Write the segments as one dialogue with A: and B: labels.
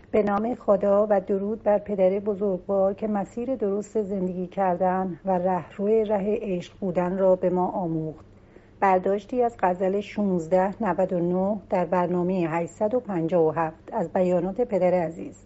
A: به نام خدا و درود بر پدر بزرگوار که مسیر درست زندگی کردن و رهرو ره عشق بودن را به ما آموخت. برداشتی از غزل 1699 در برنامه 857 از بیانات پدر عزیز.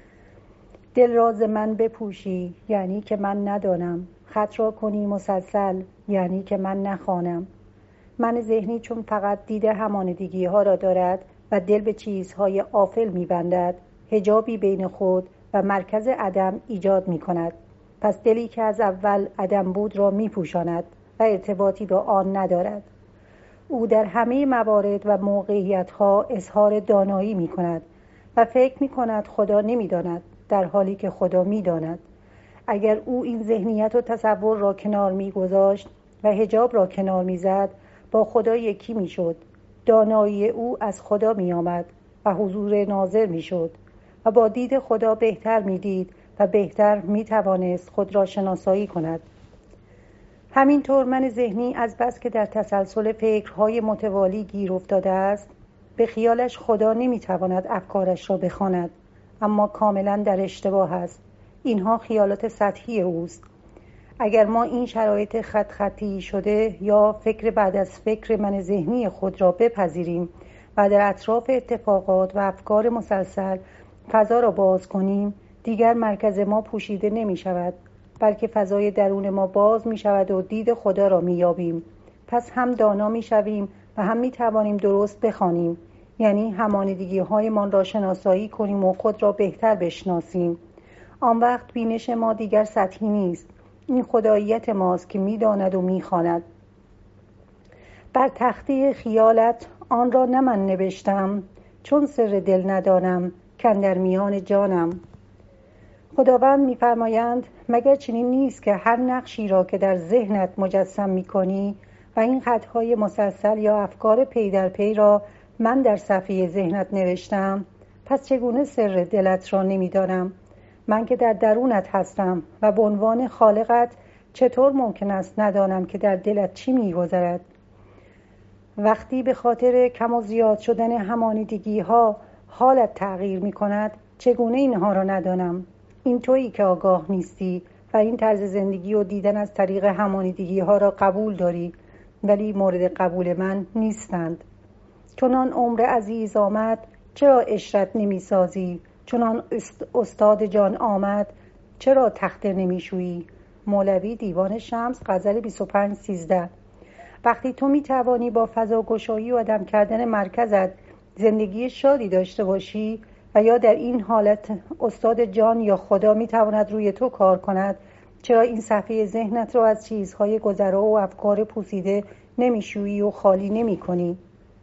A: دل راز من بپوشی یعنی که من ندانم، خط را کنی مسلسل یعنی که من نخوانم. من ذهنی چون فقط دید همانندگی ها را دارد و دل به چیزهای آفل می‌بندد، حجابی بین خود و مرکز عدم ایجاد می‌کند. پس دلی که از اول عدم بود را می‌پوشاند و ارتباطی با آن ندارد. او در همه موارد و موقعیت‌ها اظهار دانایی می‌کند و فکر می‌کند خدا نمی‌داند، در حالی که خدا می‌داند. اگر او این ذهنیت و تصور را کنار می‌گذاشت و حجاب را کنار می‌زد، با خدا یکی می‌شد. دانایی او از خدا می‌آمد و حضور ناظر می‌شد و با دید خدا بهتر می‌دید و بهتر می‌توانست خود را شناسایی کند. همینطور من ذهنی از بس که در تسلسل فکرهای متوالی گیر افتاده است، به خیالش خدا نمی‌تواند افکارش را بخواند، اما کاملاً در اشتباه است. اینها خیالات سطحی اوست. اگر ما این شرایط خطی شده یا فکر بعد از فکر من ذهنی خود را بپذیریم و در اطراف اتفاقات و افکار مسلسل فضا را باز کنیم، دیگر مرکز ما پوشیده نمی شود، بلکه فضای درون ما باز می شود و دید خدا را می یابیم. پس هم دانا می شویم و هم می توانیم درست بخوانیم، یعنی همانندگی های من را شناسایی کنیم و خود را بهتر بشناسیم. آن وقت بینش ما دیگر سطحی نیست. این خداییت ماست که می داند و می خواند. بر تخته خیالت آن را نه من نوشتم، چون سر دل ندانم کاندر میان جانم. خداوند می‌فرمایند مگر چنین نیست که هر نقشی را که در ذهنت مجسم می‌کنی و این خطهای مسلسل یا افکار پی در پی را من در صفحه ذهنت نوشتم؟ پس چگونه سر دلت را نمی‌دانم؟ من که در درونت هستم و به عنوان خالقت چطور ممکن است ندانم که در دلت چی می‌گذرد؟ وقتی به خاطر کم و زیاد شدن همانندگی ها حالت تغییر می کند، چگونه اینها را ندانم؟ این تویی که آگاه نیستی و این طرز زندگی و دیدن از طریق همانندگی ها را قبول داری، ولی مورد قبول من نیستند. چنان عمر عزیز آمد چرا عشرت نمی سازی؟ چنان استاد جان آمد چرا تخته نمی شویی؟ مولوی دیوان شمس غزل 25:13. وقتی تو می توانی با فضاگشایی و عدم کردن مرکزت زندگی شادی داشته باشی و یا در این حالت استاد جان یا خدا می تواند روی تو کار کند، چرا این صفحه ذهنت را از چیزهای گذرا و افکار پوسیده نمی شویی و خالی نمی کنی؟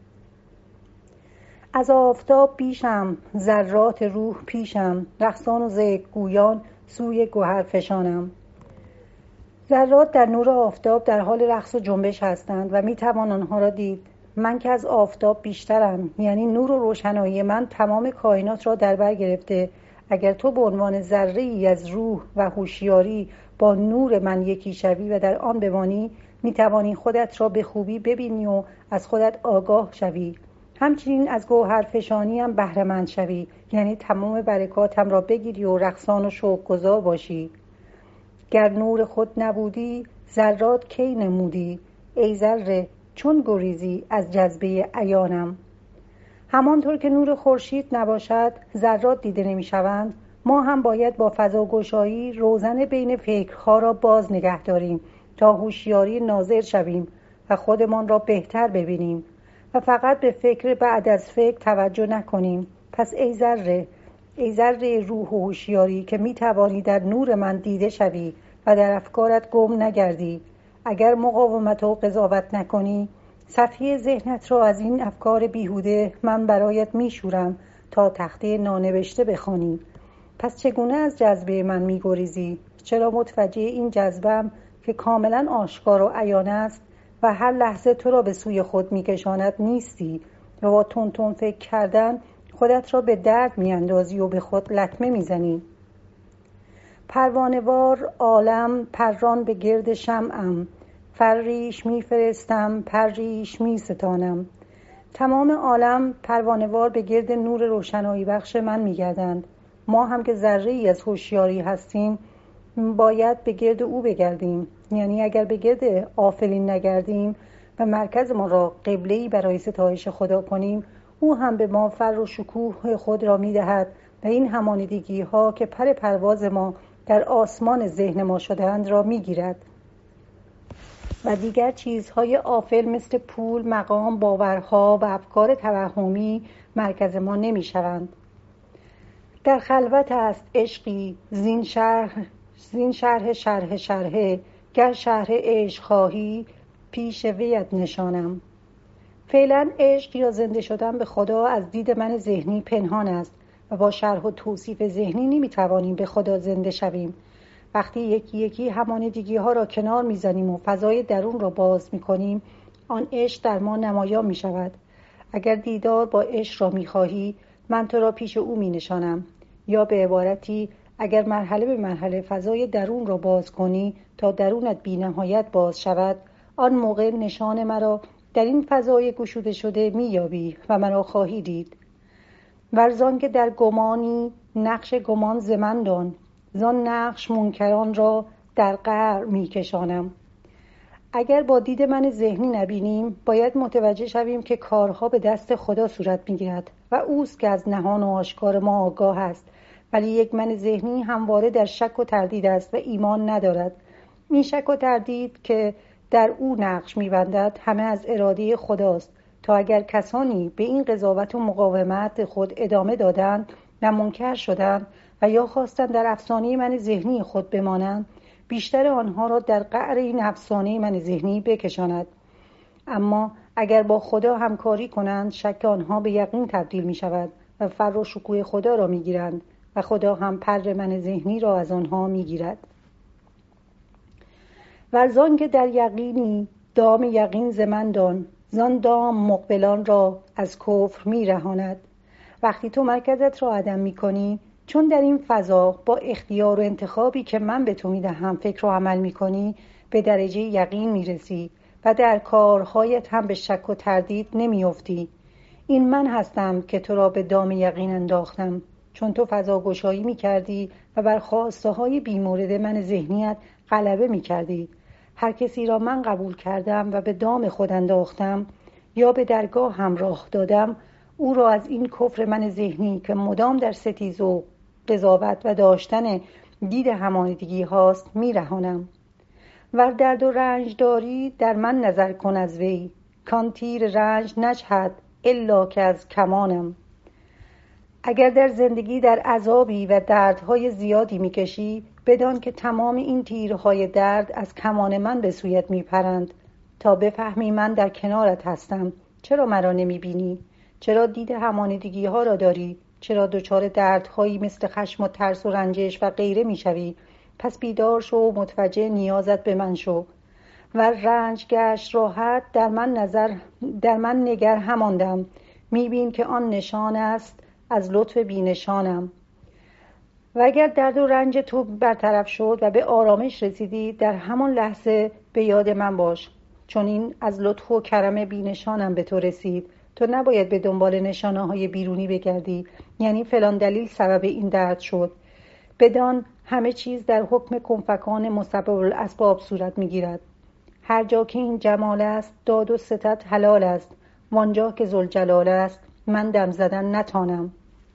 A: از آفتاب بیشم، ذرات روح پیشم، رقصان و ذکر گویان سوی گوهر فشانم. ذرات در نور آفتاب در حال رقص و جنبش هستند و میتوان آنها را دید. من که از آفتاب بیشترم، یعنی نور و روشنایی من تمام کائنات را در بر گرفته. اگر تو به عنوان ذره‌ای از روح و هوشیاری با نور من یکی شوی و در آن بمانی، میتوانی خودت را به خوبی ببینی و از خودت آگاه شوی. همچنین از گوهر فشانی هم بهره مند شوی، یعنی تمام برکاتم را بگیری و رقصان و شوق‌گزار باشی. گر نور خود نبودی ذرات کی نمودی؟ ای ذره چون گریزی از جذبه عیانم. همانطور که نور خورشید نباشد ذرات دیده نمی‌شوند، ما هم باید با فضاگشایی روزن بین فکرها را باز نگه داریم تا هوشیاری ناظر شویم و خودمان را بهتر ببینیم و فقط به فکر بعد از فکر توجه نکنیم. پس ای ذره روح و هوشیاری که می توانی در نور من دیده شوی و در افکارت گم نگردی، اگر مقاومت و قضاوت نکنی، صفحه ذهنت را از این افکار بیهوده من برایت می شورم تا تخته نانوشته بخوانی. پس چگونه از جذبه من می گریزی؟ چرا متوجه این جذبم که کاملا آشکار و عیان است و هر لحظه تو را به سوی خود می کشاند نیستی و با تون فکر کردن خودت را به درد می اندازی و به خود لطمه می زنی؟ پروانه‌وار عالم پران به گرد شمعم، فریش می فرستم پریش می ستانم. تمام عالم پروانه‌وار به گرد نور روشنایی بخش من می‌گردند. ما هم که ذره‌ای از هوشیاری هستیم باید به گرد او بگردیم. یعنی اگر به گرد آفلین نگردیم و مرکز ما را قبله‌ای برای ستایش خدا کنیم، او هم به ما فر و شکوه خود را می‌دهد و این همانیدگی‌ها که پر پرواز ما در آسمان ذهن ما شده‌اند را می‌گیرد. و دیگر چیزهای آفل مثل پول، مقام، باورها و افکار توهمی مرکز ما نمی شوند. در خلوت است عشقی زین شرح گر شرح عشق خواهی پیش ویت نشانم. فعلا عشق یا زنده شدن به خدا از دید من ذهنی پنهان است و با شرح و توصیف ذهنی نمی توانیم به خدا زنده شویم. وقتی یکی یکی همانیدگی ها را کنار میزنیم و فضای درون را باز میکنیم، آن عشق در ما نمایان می شود. اگر دیدار با عشق را میخواهی، من تو را پیش او می نشانم. یا به عبارتی، اگر مرحله به مرحله فضای درون را باز کنی تا درونت بی نهایت باز شود، آن موقع نشان مرا در این فضای گشوده شده میابی و مرا خواهی دید. ورزان که در گمانی نقش گمان ز من دان، زان نقش منکران را در قعر میکشانم. اگر با دید من ذهنی نبینیم، باید متوجه شویم که کارها به دست خدا صورت میگیرد و اوست که از نهان و آشکار ما آگاه است. ولی یک من ذهنی همواره در شک و تردید است و ایمان ندارد. این شک و تردید که در او نقش میبندد همه از اراده خداست، تا اگر کسانی به این قضاوت و مقاومت خود ادامه دادند و منکر شدند و یا خواستند در افسانه من ذهنی خود بمانند، بیشتر آنها را در قعر این افسانه من ذهنی بکشاند. اما اگر با خدا همکاری کنند، شک آنها به یقین تبدیل می شود و فر و شکوه خدا را می گیرند و خدا هم پر من ذهنی را از آنها می گیرد. ورزان که در یقینی دام یقین ز من دان، زان دام مقبلان را از کفر می رهاند. وقتی تو مرکزت را عدم می کنی، چون در این فضا با اختیار و انتخابی که من به تو می دهم فکر و عمل می کنی، به درجه یقین می رسی و در کارهایت هم به شک و تردید نمی افتی. این من هستم که تو را به دام یقین انداختم، چون تو فضا گشایی می کردی و بر خواسته های بی مورد من ذهنیت غلبه می کردی. هر کسی را من قبول کردم و به دام خود انداختم یا به درگاه هم راه دادم، او را از این کفر من ذهنی که مدام در ستیز و قضاوت و داشتن دید همانیدگی هاست می رهانم. ور درد و رنج داری در من نظر کن از وی، کان تیر رنج نجهد الا که از کمانم. اگر در زندگی در عذابی و دردهای زیادی میکشی، بدان که تمام این تیرهای درد از کمان من به سویت میپرند تا بفهمی من در کنارت هستم. چرا مرا نمیبینی؟ چرا دید همانیدگی ها را داری؟ چرا دچار دردهایی مثل خشم و ترس و رنجش و غیره میشوی؟ پس بیدار شو و متوجه نیازت به من شو. و رنج گشت راحت در من نگر هماندم، میبین که آن نشان است از لطف بینشانم. و اگر درد و رنج تو برطرف شد و به آرامش رسیدی، در همان لحظه به یاد من باش، چون این از لطف و کرم بینشانم به تو رسید. تو نباید به دنبال نشانه های بیرونی بگردی، یعنی فلان دلیل سبب این درد شد. بدان همه چیز در حکم کنفکان مسبب الاسباب صورت میگیرد. هر جا که این جمال است داد و ستد حلال است، وانجا که ذوالجلال است من دم زدن نتانم.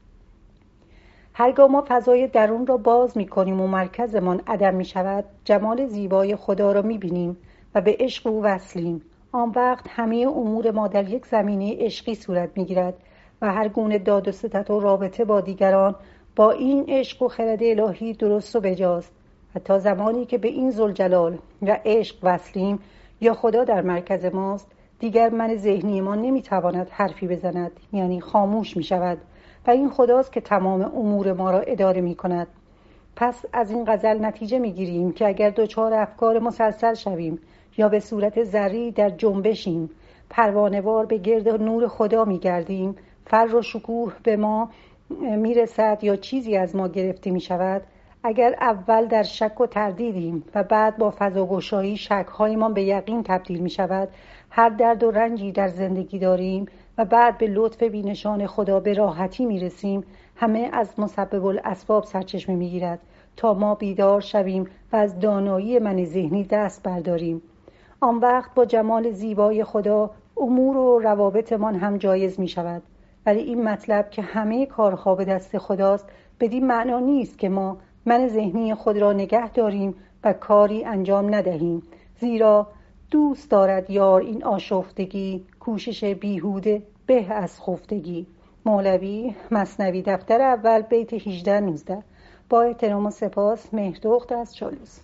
A: هرگاه ما فضای درون را باز می کنیم و مرکزمان عدم می شود، جمال زیبای خدا را می بینیم و به عشق او وصلیم. آن وقت همه امور ما در یک زمینه عشقی صورت می گیرد و هر گونه داد و ستد و رابطه با دیگران با این عشق و خرد الهی درست و بجاست. و تا زمانی که به این ذوالجلال و عشق وصلیم یا خدا در مرکز ماست، دیگر من ذهنی ما نمیتواند حرفی بزند، یعنی خاموش می شود و این خداست که تمام امور ما را اداره می کند. پس از این غزل نتیجه می گیریم که اگر دچار افکار مسلسل شویم یا به صورت ذری در جنبشیم، پروانه‌وار به گرد نور خدا می گردیم، فر و شکوه به ما می رسد یا چیزی از ما گرفته می شود، اگر اول در شک و تردیدیم و بعد با فضاگشایی شک‌هایمان به یقین تبدیل می شود، هر درد و رنجی در زندگی داریم و بعد به لطف بینشان خدا به راحتی میرسیم، همه از مسبب الاسباب سرچشمه میگیرد تا ما بیدار شویم و از دانایی من ذهنی دست برداریم. آن وقت با جمال زیبای خدا امور و روابطمان هم جایز می شود. ولی این مطلب که همه کارها به دست خداست بدین معنا نیست که ما من ذهنی خود را نگه داریم و کاری انجام ندهیم، زیرا دوست دارد یار این آشفتگی، کوشش بیهوده به از خفتگی. مولوی، مثنوی، دفتر اول، بیت 18-19. با احترام و سپاس، مهردخت از چالوس.